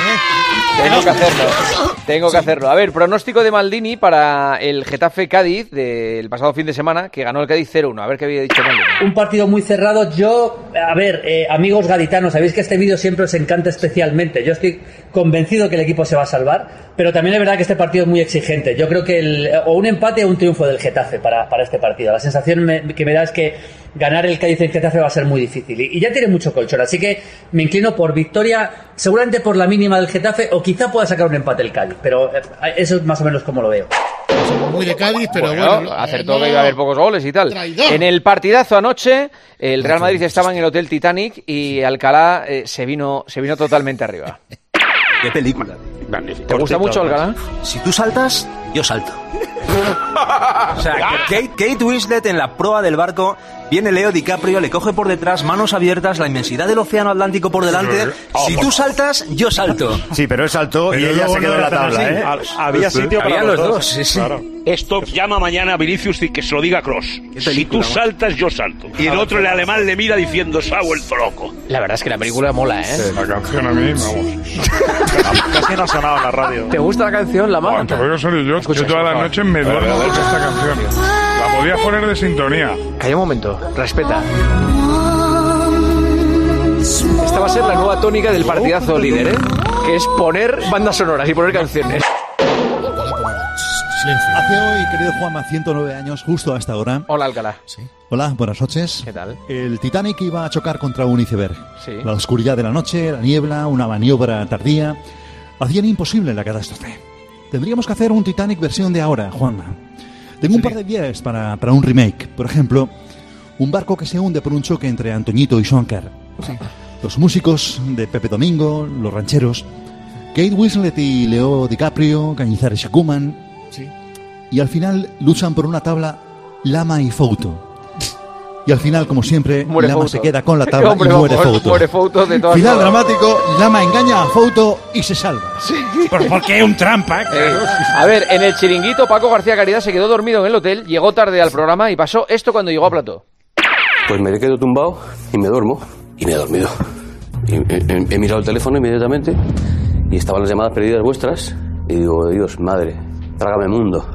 Tengo que hacerlo. A ver, pronóstico de Maldini para el Getafe Cádiz del pasado fin de semana, que ganó el Cádiz 0-1. A ver qué había dicho Maldini. Un partido muy cerrado. Amigos gaditanos, sabéis que este vídeo siempre os encanta especialmente. Yo estoy convencido que el equipo se va a salvar, pero también es verdad que este partido es muy exigente. Yo creo que o un empate o un triunfo del Getafe para este partido. La sensación que me da es que ganar el Cádiz en Getafe va a ser muy difícil, y ya tiene mucho colchón, así que me inclino por victoria, seguramente por la mínima del Getafe, o quizá pueda sacar un empate el Cádiz, pero eso es más o menos como lo veo. Muy de Cádiz, pero bueno, acertó que iba a haber pocos goles y tal. Traidor. En el partidazo anoche, el Real Madrid estaba en el Hotel Titanic y Alcalá se vino totalmente arriba. ¿Qué película? ¿Te gusta mucho Alcalá? Si tú saltas, yo salto. O sea, Kate Winslet en la proa del barco, viene Leo DiCaprio, le coge por detrás, manos abiertas, la inmensidad del océano Atlántico por delante. Si tú saltas, yo salto. Sí, pero él saltó y ella se quedó en la tabla, ¿eh? Había sitio para los dos. Sí. Claro. Esto llama mañana a Vinicius y que se lo diga Kroos. Si tú saltas, yo salto. Y el otro, el alemán, le mira diciendo, se ha vuelto loco. La verdad es que la película mola, ¿eh? Sí, la canción a mí, vamos. Casi no ha sonado en la radio. ¿Te gusta la canción, la mano? Te voy a salir yo. Yo todas las noches me duermo con esta canción. La podías poner de sintonía. Calla un momento, respeta. Esta va a ser la nueva tónica del partidazo líder, ¿eh? Que es poner bandas sonoras y poner canciones. Hace hoy, querido Juanma, 109 años, justo a esta hora. Hola, Alcalá. Sí. Hola, buenas noches. ¿Qué tal? El Titanic iba a chocar contra un iceberg. Sí. La oscuridad de la noche, la niebla, una maniobra tardía, hacían imposible la catástrofe. Tendríamos que hacer un Titanic versión de ahora, Juanma. Tengo un par de ideas para un remake. Por ejemplo, un barco que se hunde por un choque entre Antoñito y Schonker. Sí. Los músicos de Pepe Domingo, los rancheros, Kate Winslet y Leo DiCaprio, Cañizares y Koeman. Sí. Y al final luchan por una tabla Lama y Fouto. Y al final, como siempre, muere Lama Fouto. Se queda con la tabla y muere Fouto. Muere Fouto de todas Final formas. dramático, Lama engaña a Fouto y se salva. Sí. Porque es un trampa. A ver, en el chiringuito, Paco García Caridad se quedó dormido en el hotel, llegó tarde al programa y pasó esto cuando llegó a plató. Pues me quedo tumbado y me duermo. Y me he dormido. Y he mirado el teléfono inmediatamente y estaban las llamadas perdidas vuestras. Y digo, Dios, madre, trágame mundo.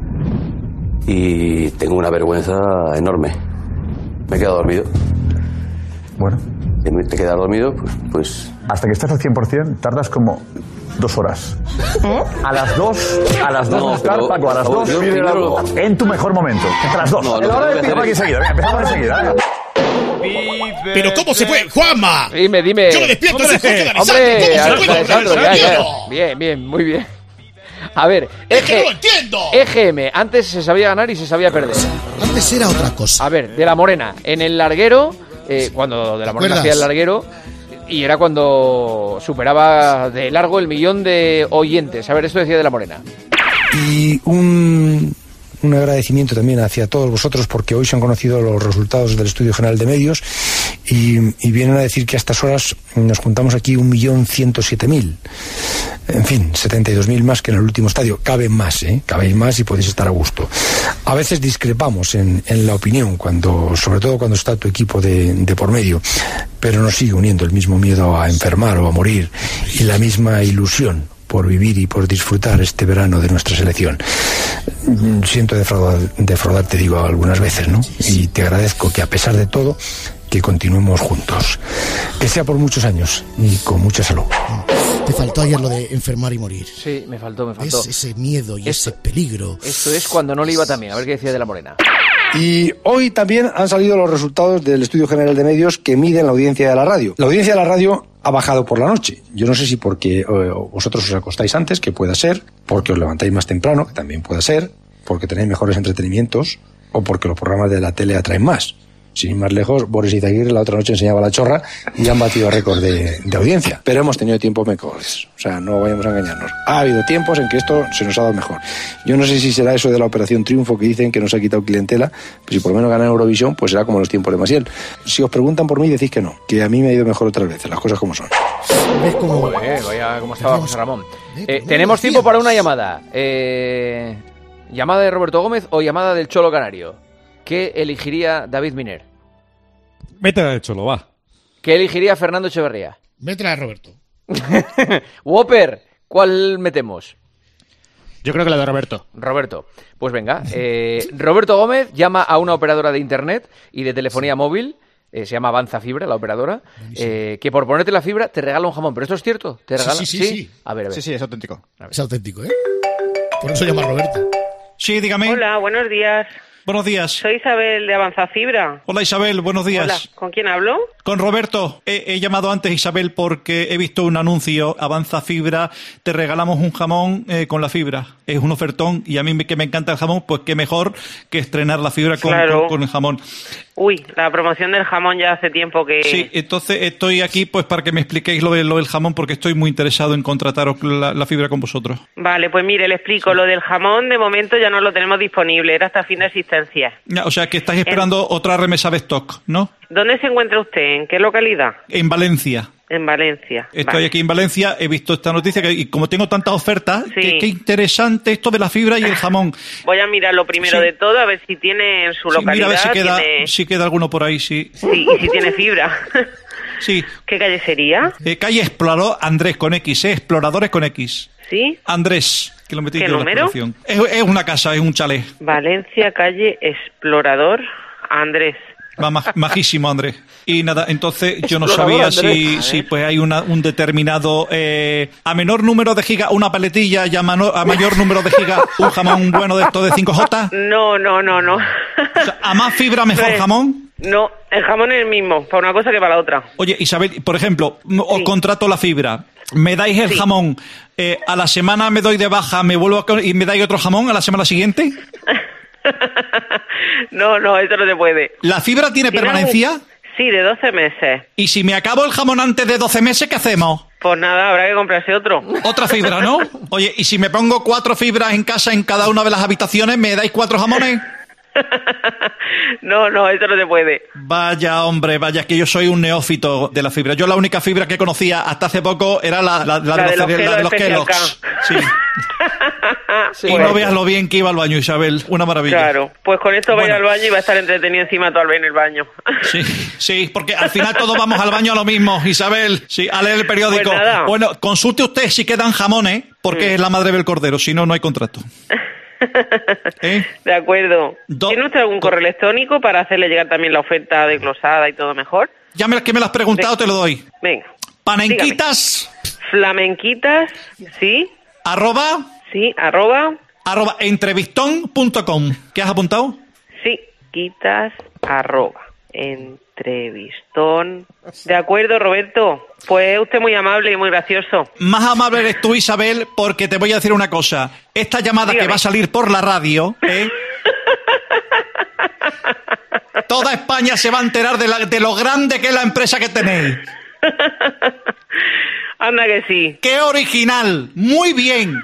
Y tengo una vergüenza enorme. Me he quedado dormido. Bueno. Te quedas dormido, pues... Hasta que estás al 100% tardas como 2 horas. A las 2 no, estar, Paco, a las 2 en tu mejor momento. Entre las 2. No, la hora de empezar aquí enseguida. Empezamos enseguida. ¿Pero cómo se puede? ¡Juanma! Dime. Yo me despierto, soy Jorge de Hombre, Alessandro. ¿Cómo se puede? Alessandro, ya. Bien, muy bien. A ver, ¡Es que no lo entiendo! EGM, antes se sabía ganar y se sabía perder. Antes era otra cosa. A ver, de la Morena, en el larguero, cuando de la Morena hacía el larguero, y era cuando superaba de largo el 1.000.000 de oyentes. A ver, esto decía de la Morena. Y un agradecimiento también hacia todos vosotros porque hoy se han conocido los resultados del Estudio General de Medios y vienen a decir que a estas horas nos juntamos aquí 1.107.000. En fin, 72.000 más que en el último estadio. Caben más, cabéis más y podéis estar a gusto. A veces discrepamos en la opinión, sobre todo cuando está tu equipo de por medio, pero nos sigue uniendo el mismo miedo a enfermar o a morir y la misma ilusión por vivir y por disfrutar este verano de nuestra selección. Siento defraudarte, digo, algunas veces, ¿no? Y te agradezco que a pesar de todo, que continuemos juntos. Que sea por muchos años y con mucha salud. Te faltó ayer lo de enfermar y morir. Sí, me faltó. Es ese miedo y ese peligro. Esto es cuando no le iba tan bien. A ver qué decía de la Morena. Y hoy también han salido los resultados del Estudio General de Medios que miden la audiencia de la radio. La audiencia de la radio ha bajado por la noche. Yo no sé si porque vosotros os acostáis antes, que pueda ser, porque os levantáis más temprano, que también pueda ser, porque tenéis mejores entretenimientos o porque los programas de la tele atraen más. Sin ir más lejos, Boris Izaguirre la otra noche enseñaba La Chorra y han batido récord de audiencia. Pero hemos tenido tiempos mejores. O sea, no vayamos a engañarnos. Ha habido tiempos en que esto se nos ha dado mejor. Yo no sé si será eso de la Operación Triunfo que dicen que nos ha quitado clientela. Pues si por lo menos ganan Eurovisión, pues será como los tiempos de Maciel. Si os preguntan por mí, decís que no. Que a mí me ha ido mejor otras veces, las cosas como son. ¿Ves cómo? Vaya cómo estaba José Ramón. Tenemos tiempo para una llamada. ¿Llamada de Roberto Gómez o llamada del Cholo Canario? ¿Qué elegiría David Miner? Vete al Cholo, va. ¿Qué elegiría Fernando Echeverría? Vete a Roberto. Whopper, ¿cuál metemos? Yo creo que la de Roberto. Roberto. Pues venga. Roberto Gómez llama a una operadora de internet y de telefonía móvil. Se llama Avanza Fibra, la operadora. Que por ponerte la fibra te regala un jamón. ¿Pero esto es cierto? ¿Te regala? Sí. A ver. Sí, es auténtico. Es auténtico, ¿eh? Por eso llama a Roberto. Sí, dígame. Hola, buenos días. Buenos días. Soy Isabel de Avanza Fibra. Hola Isabel, buenos días. Hola, ¿con quién hablo? Con Roberto. He llamado antes, Isabel, porque he visto un anuncio, Avanza Fibra, te regalamos un jamón con la fibra. Es un ofertón y a mí que me encanta el jamón, pues qué mejor que estrenar la fibra con el jamón. Uy, la promoción del jamón ya hace tiempo que... Sí, entonces estoy aquí pues para que me expliquéis lo del jamón, porque estoy muy interesado en contrataros la fibra con vosotros. Vale, pues mire, le explico. Lo del jamón de momento ya no lo tenemos disponible, era hasta fin de existencia. O sea, que estáis esperando otra remesa de stock, ¿no? ¿Dónde se encuentra usted? ¿En qué localidad? En Valencia. En Valencia. Estoy aquí en Valencia, he visto esta noticia y como tengo tantas ofertas, qué interesante esto de la fibra y el jamón. Voy a mirarlo primero de todo, a ver si tiene en su localidad. Mira a ver si queda alguno por ahí, sí. Sí, y si tiene fibra. Sí. ¿Qué calle sería? Calle Explorador Andrés con X, Exploradores con X. ¿Sí? Andrés, que lo metí ¿Qué yo en la número? exploración. Es una casa, es un chalet. Valencia, calle Explorador Andrés. Majísimo, Andrés. Y nada, entonces yo no Explorador, sabía Andrés. si pues hay un determinado... a menor número de gigas, una paletilla, y a mayor número de gigas, un jamón bueno de estos de 5J. No. O sea, a más fibra, mejor jamón. No, el jamón es el mismo, para una cosa que para la otra. Oye, Isabel, por ejemplo, os contrato la fibra. ¿Me dais el jamón? ¿A la semana me doy de baja, y me dais otro jamón a la semana siguiente? No, eso no se puede. ¿La fibra tiene permanencia? Sí, de 12 meses. ¿Y si me acabo el jamón antes de 12 meses, qué hacemos? Pues nada, habrá que comprarse otro. Otra fibra, ¿no? Oye, ¿y si me pongo 4 fibras en casa en cada una de las habitaciones, me dais 4 jamones? No, eso no se puede. Vaya, hombre, vaya, que yo soy un neófito de la fibra. Yo la única fibra que conocía hasta hace poco era la de los Kellogg's. Sí. Sí. Y no veas lo bien que iba al baño, Isabel. Una maravilla. Claro, pues con esto va a ir al baño y va a estar entretenido encima todo el en el baño. Sí, porque al final todos vamos al baño a lo mismo, Isabel. Sí, a leer el periódico. Pues nada. Bueno, consulte usted si quedan jamones, porque es la madre del cordero, si no, no hay contrato. De acuerdo. ¿Tiene usted algún correo electrónico para hacerle llegar también la oferta desglosada y todo mejor? Ya que me lo has preguntado, te lo doy. Venga. Panenquitas. Dígame. Flamenquitas, sí. @. Sí, @entrevistón.com. ¿Qué has apuntado? Sí, quitas @entrevistón. De acuerdo, Roberto. Pues es usted muy amable y muy gracioso. Más amable eres tú, Isabel, porque te voy a decir una cosa. Esta llamada que va a salir por la radio, toda España se va a enterar de lo grande que es la empresa que tenéis. Anda que sí. ¡Qué original! ¡Muy bien!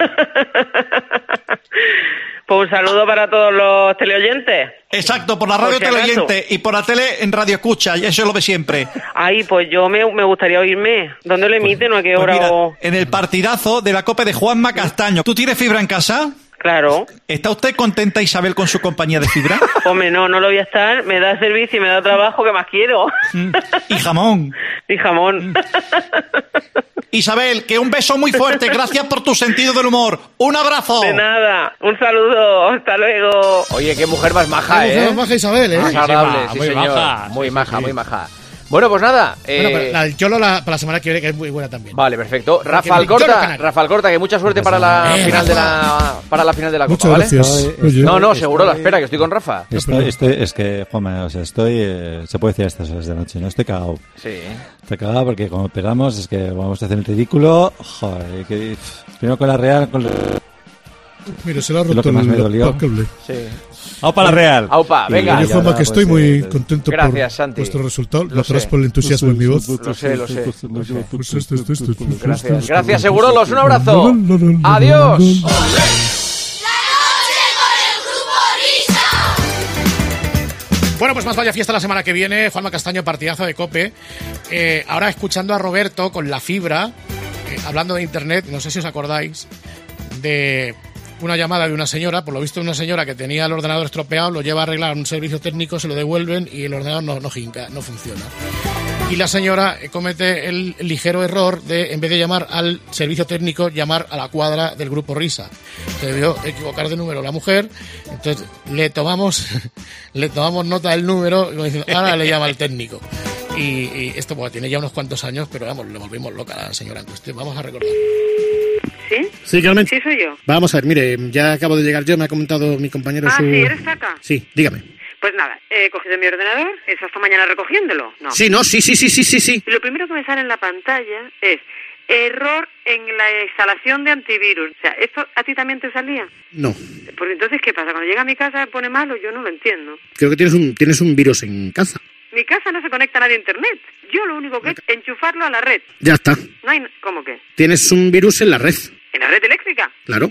Pues un saludo para todos los teleoyentes. Exacto, por la radio teleoyente y por la tele en radio escucha, y eso lo ve siempre. Ay, pues yo me gustaría oírme. ¿Dónde lo emiten o a qué hora? Mira, en el partidazo de la COPE de Juanma Castaño. ¿Tú tienes fibra en casa? Claro. ¿Está usted contenta, Isabel, con su compañía de fibra? Hombre, no lo voy a estar. Me da servicio y me da trabajo, que más quiero. Y jamón. Y jamón. Isabel, que un beso muy fuerte. Gracias por tu sentido del humor. ¡Un abrazo! De nada. Un saludo. Hasta luego. Oye, qué mujer más maja, Qué mujer más maja, Isabel, Más agradable, sí, muy señor. maja. Muy maja, muy maja. Bueno, pues nada. Bueno, pero la del Cholo para la semana que viene, que es muy buena también. Vale, perfecto. Rafa Alcorta, que mucha suerte para la final de la Copa, Muchas ¿vale? gracias. No, seguro, la espera, que estoy con Rafa. Es que, Juanma, o sea, se puede decir a estas horas de noche, ¿no? Estoy cagado. Sí. Estoy cagado porque como esperamos es que vamos a hacer el ridículo. Joder, primero con la Real, Mira, se le ha roto el cable. Sí. ¡Aupa la Real! ¡Aupa! Venga. Yo, Juanma, que estoy muy contento Gracias, por Santi. vuestro resultado. Lo atrás por el entusiasmo en mi voz. Lo sé. Pues esto. Gracias, Segurolos. Un abrazo. Adiós. Bueno, pues más vaya fiesta la semana que viene. Juanma Castaño, partidazo de COPE. Ahora escuchando a Roberto con la fibra, hablando de internet, no sé si os acordáis de una llamada de una señora, por lo visto una señora que tenía el ordenador estropeado, lo lleva a arreglar a un servicio técnico, se lo devuelven y el ordenador no funciona. Y la señora comete el ligero error de, en vez de llamar al servicio técnico, llamar a la cuadra del Grupo Risa. Se debió equivocar de número la mujer, entonces le tomamos nota del número y diciendo, ahora le llama al técnico. Y esto pues, tiene ya unos cuantos años, pero vamos, le volvimos loca a la señora en cuestión. Vamos a recordar. ¿Sí? Sí, Carmen. Sí, soy yo. Vamos a ver, mire, ya acabo de llegar yo, me ha comentado mi compañero ¿Sí, eres Taca? Sí, dígame. Pues nada, he cogido mi ordenador, es hasta mañana recogiéndolo. No. Sí, sí. Y lo primero que me sale en la pantalla es error en la instalación de antivirus. O sea, ¿esto a ti también te salía? No. Pues entonces, ¿qué pasa? Cuando llega a mi casa me pone malo, yo no lo entiendo. Creo que tienes un virus en casa. Mi casa no se conecta a nadie a internet. Yo lo único que es enchufarlo a la red. Ya está. No hay... ¿Cómo que? Tienes un virus en la red. ¿En la red eléctrica? Claro. Ah,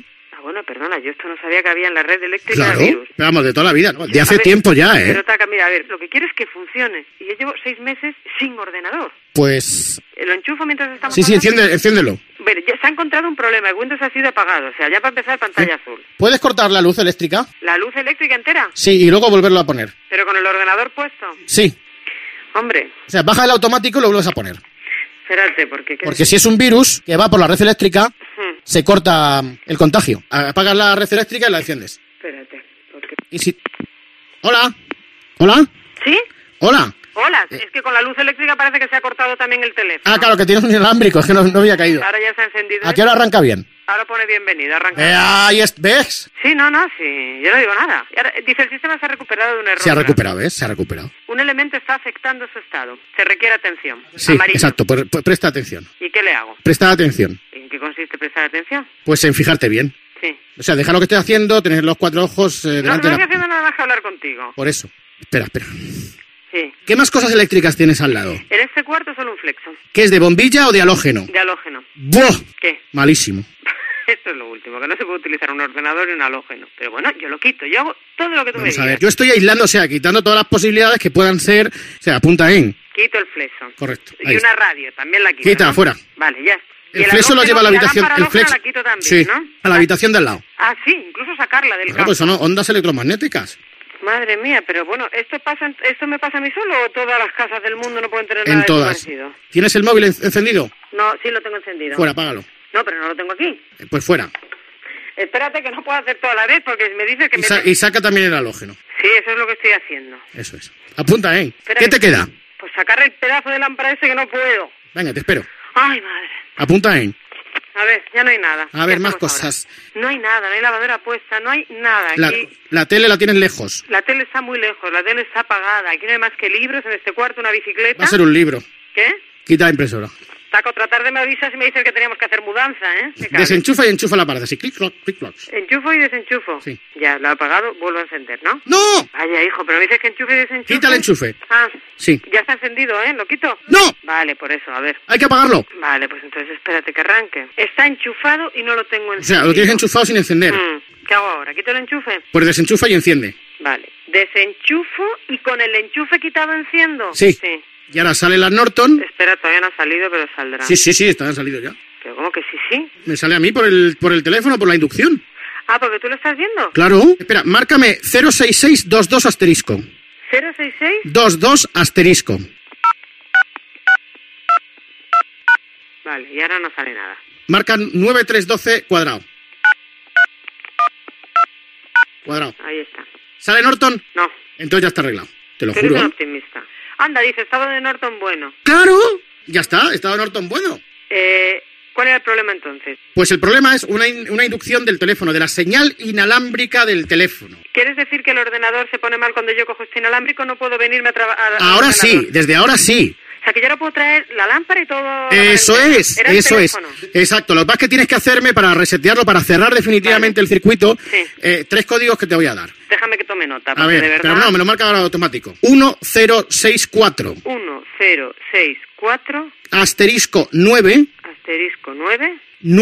bueno, perdona, yo esto no sabía que había en la red eléctrica Claro, virus. pero vamos, de toda la vida, ¿no? De hace A ver, tiempo ya, ¿eh? Pero Taca, mira, a ver, lo que quiero es que funcione. Y yo llevo 6 meses sin ordenador. Pues... Lo enchufo mientras estamos Sí, hablando. enciéndelo. Bueno, ya se ha encontrado un problema, el Windows ha sido apagado, o sea, ya para empezar pantalla azul. ¿Puedes cortar la luz eléctrica? ¿La luz eléctrica entera? Sí, y luego volverlo a poner. ¿Pero con el ordenador puesto? Sí. Hombre, O sea, baja el automático y lo vuelves a poner. espérate, porque... Porque si es un virus que va por la red eléctrica, se corta el contagio. Apagas la red eléctrica y la enciendes. Espérate, porque... Y si... Hola. ¿Hola? ¿Sí? Hola. Hola, es que con la luz eléctrica parece que se ha cortado también el teléfono. Ah, claro, que tienes un inalámbrico, es que no había caído. Ahora ya se ha encendido. ¿A qué hora arranca bien? Ahora pone bienvenido, arranca. Ahí ¿ves? Sí, no, sí, yo no digo nada. Y ahora, dice, el sistema se ha recuperado de un error. Se ha recuperado, ¿ves? Se ha recuperado. Un elemento está afectando su estado. Se requiere atención. Sí, Amarillo. exacto, pues presta atención. ¿Y qué le hago? Presta atención. ¿En qué consiste prestar atención? Pues en fijarte bien. Sí. O sea, deja lo que estés haciendo, tener los 4 ojos No delante estoy de la... haciendo nada más que hablar contigo. Por eso. Espera. Sí. ¿Qué más cosas eléctricas tienes al lado? En este cuarto solo un flexo. ¿Qué es, de bombilla o de halógeno? De halógeno. ¡Buah! ¿Qué? Malísimo. Esto es lo último, que no se puede utilizar un ordenador y un halógeno. Pero bueno, yo lo quito, yo hago todo lo que tú me Vamos a digas. ver, yo estoy aislando, o sea, quitando todas las posibilidades que puedan ser... O sea, apunta en. Quito el flexo. Correcto. Y ahí una está. radio, también la quito. Quita, ¿no? fuera. Vale, ya. Y El flexo lo halógeno lleva a la y habitación... lámpara El flex... halógena la quito también, Sí, ¿no? a la habitación de al lado. Ah, sí, incluso sacarla del Claro, campo. pues son ondas electromagnéticas. Madre mía, pero bueno, ¿esto me pasa a mí solo o todas las casas del mundo no pueden tener nada En de todas. eso parecido? ¿Tienes el móvil encendido? No, sí lo tengo encendido. Fuera, apágalo. No, pero no lo tengo aquí. Pues fuera. Espérate que no puedo hacer toda la vez porque me dice que Y saca también el halógeno. Sí, eso es lo que estoy haciendo. Eso es. Apunta, ¿eh? Espera ¿Qué que- te queda? Pues sacar el pedazo de lámpara ese que no puedo. Venga, te espero. Ay, madre. Apunta, ¿eh? A ver, ya no hay nada. A ver, ¿Qué más hacemos ahora? cosas. No hay nada, no hay lavadora puesta, no hay nada. Aquí La tele la tienes lejos. la tele está muy lejos, la tele está apagada. Aquí no hay más que libros, en este cuarto una bicicleta. Va a ser un libro. ¿Qué? Quita la impresora. Taco, tratar de me avisas y me dices que teníamos que hacer mudanza, ¿eh? Me cabe. Desenchufa y enchufa la pared. Así, clic, cloc, clic, cloc. Enchufo y desenchufo. Sí. Ya, lo he apagado, vuelvo a encender, ¿no? ¡No! Vaya, hijo, pero me dices que enchufe y desenchufe. Quita el enchufe. Ah, Sí. ya está encendido, ¿eh? ¿Lo quito? ¡No! Vale, por eso, a ver. Hay que apagarlo. Vale, pues entonces espérate que arranque. Está enchufado y no lo tengo O encendido. sea, lo tienes enchufado sin encender. ¿Qué hago ahora? ¿Quito el enchufe? Pues desenchufa y enciende. Vale. Desenchufo y con el enchufe quitado enciendo. Sí. Y ahora sale la Norton. Espera, todavía no ha salido, pero saldrá. Sí, han salido ya. Pero ¿cómo que sí? Me sale a mí por el teléfono, por la inducción. Ah, ¿porque tú lo estás viendo? Claro. Espera, márcame 06622 asterisco. 066. 22 asterisco. Vale, y ahora no sale nada. Marca 9312 cuadrado. Cuadrado. Ahí está. ¿Sale Norton? No. Entonces ya está arreglado. Te lo Tú eres juro. un optimista. Anda, dice, estado de Norton bueno. ¡Claro! Ya está, estado Norton bueno. ¿Cuál era el problema entonces? Pues el problema es una inducción del teléfono, de la señal inalámbrica del teléfono. ¿Quieres decir que el ordenador se pone mal cuando yo cojo este inalámbrico? ¿No puedo venirme a trabajar? Ahora sí, desde ahora sí. O sea, que yo ahora puedo traer la lámpara y todo. Eso es, Era el eso es. teléfono. Exacto, lo que pasa es que tienes que hacerme para resetearlo, para cerrar definitivamente el circuito, 3 códigos que te voy a dar. Déjame que tome nota. A porque ver, de verdad. pero no, me lo marca ahora automático. 1064, 1064, asterisco 9, asterisco 9.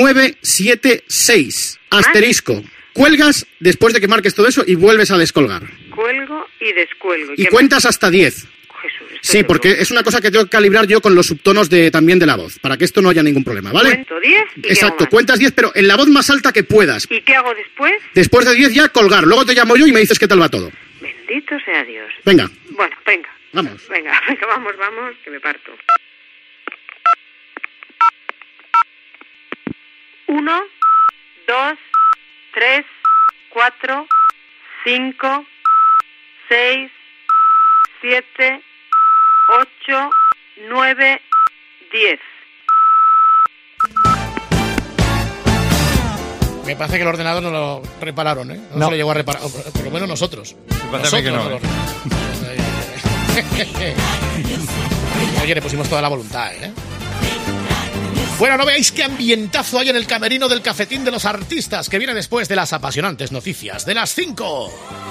976, asterisco. Cuelgas después de que marques todo eso y vuelves a descolgar. Cuelgo y descuelgo. Y cuentas hasta 10. Sí, porque es una cosa que tengo que calibrar yo con los subtonos también de la voz, para que esto no haya ningún problema, ¿vale? Cuento 10 y Exacto, cuentas 10, pero en la voz más alta que puedas. ¿Y qué hago después? Después de 10 ya colgar, luego te llamo yo y me dices qué tal va todo. Bendito sea Dios. Venga, Bueno, venga. vamos. Venga, vamos, que me parto. 1, 2, 3, 4, 5, 6, 7, 8, 9, 10. Me parece que el ordenador no lo repararon, ¿eh? No, se lo llegó a reparar, por lo menos nosotros. parece a mí que no, Oye, le pusimos toda la voluntad, ¿eh? Bueno, no veáis qué ambientazo hay en el camerino del cafetín de los artistas, que viene después de las apasionantes noticias de las 5.